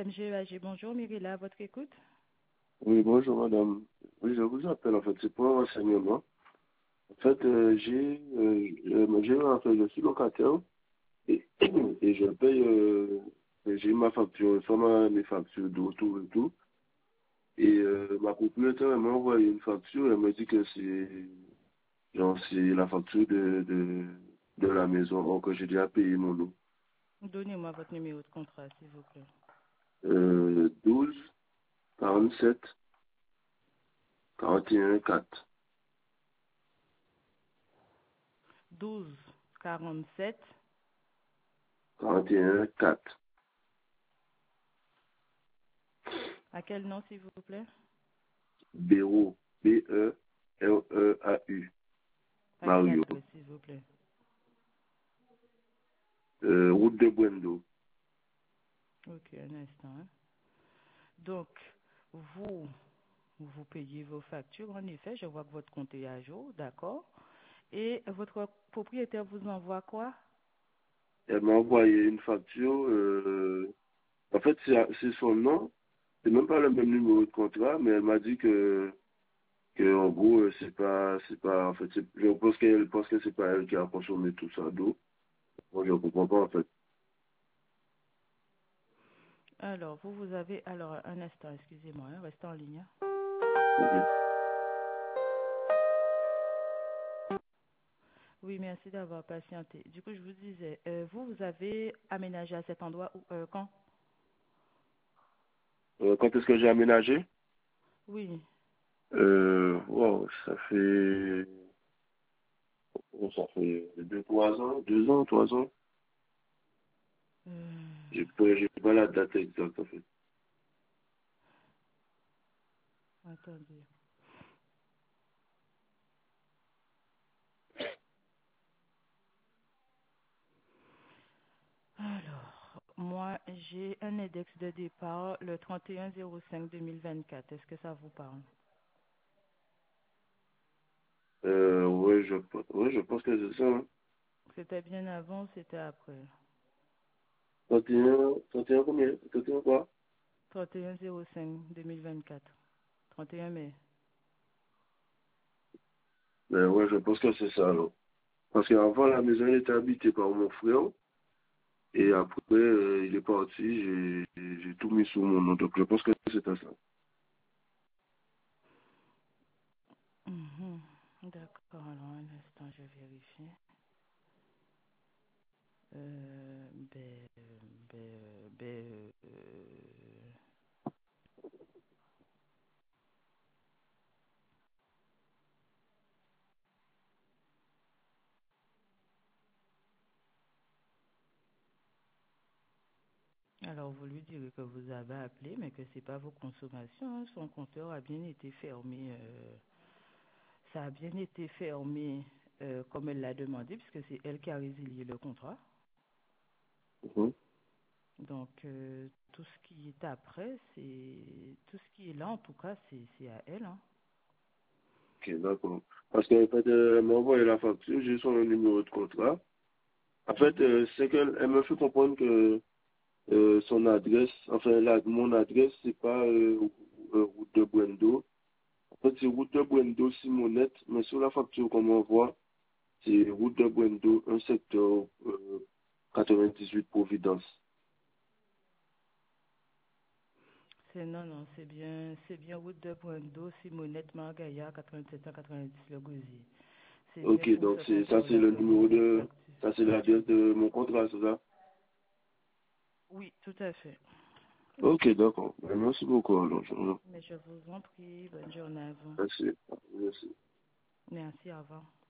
FMG, bonjour, Myrilla, à votre écoute. Oui, bonjour madame. Oui, je vous appelle en fait, c'est pour un renseignement. En fait, je suis locataire et, et je paye, j'ai ma facture, mes factures d'eau, tout et tout. Et ma propriétaire, elle m'a envoyé une facture, elle me dit que c'est la facture de la maison, or que j'ai déjà payé mon eau. Donnez-moi votre numéro de contrat, s'il vous plaît. 12 47 41 4. 12 47. 41 4. À quel nom, s'il vous plaît? Béraud, Bereu, À quelle Mario, adresse, s'il vous plaît? route de Buendo. Ok, un instant. Hein. Donc, vous, vous payez vos factures, en effet, je vois que votre compte est à jour, d'accord. Et votre propriétaire vous envoie quoi? Elle m'a envoyé une facture. En fait, c'est son nom. C'est même pas le même numéro de contrat, mais elle m'a dit que en gros, en fait, je pense que c'est pas elle qui a consommé tout ça d'eau. Moi, je comprends pas, en fait. Alors, vous avez... Alors, un instant, excusez-moi, hein, restez en ligne. Hein. Ok. Oui, merci d'avoir patienté. Du coup, je vous disais, vous avez aménagé à cet endroit quand? Quand est-ce que j'ai aménagé? Oui. Wow, ça fait 2, 3 ans, 2 ans, 3 ans. Euh, J'ai pas la date exacte, en fait. attendez. Alors, moi, j'ai un index de départ le 31/05/2024. Est-ce que ça vous parle? Ouais, je pense que c'est ça, hein. C'était bien avant, c'était après. 31 combien? 31 quoi? 31/05/2024. 31 mai. Ben ouais, je pense que c'est ça, alors. Parce qu'avant, la maison elle était habitée par mon frère, et après, il est parti, j'ai tout mis sous mon nom, donc je pense que c'était ça. Mhm. D'accord, alors un instant, je vérifie. Ben, ben, Alors, vous lui direz que vous avez appelé, mais que c'est pas vos consommations. Hein. Son compteur a bien été fermé. Ça a bien été fermé comme elle l'a demandé, puisque c'est elle qui a résilié le contrat. Mhm. Donc, tout ce qui est après, c'est tout ce qui est là, en tout cas, c'est à elle. Hein. Ok, d'accord. Parce qu'en fait, elle m'a envoyé la facture, j'ai son numéro de contrat. En fait, Mhm. c'est qu'elle elle me fait comprendre que son adresse, enfin, mon adresse, c'est pas route de Buendo. En fait, c'est route de Buendo Simonette, mais sur la facture qu'on m'envoie, c'est route de Buendo, un secteur 98 Providence. Non, c'est bien route de Brando, Simonette, Margaya, 87 190 Le Gosier. C'est bien Ok, pour donc ce ça c'est compteur-là le que vous numéro faites de, facture. ça c'est l'adresse de mon contrat, c'est ça? Oui, tout à fait. Ok, d'accord. Merci beaucoup, alors. Mais je vous en prie, bonne journée à vous. Merci. Merci. Merci, au revoir.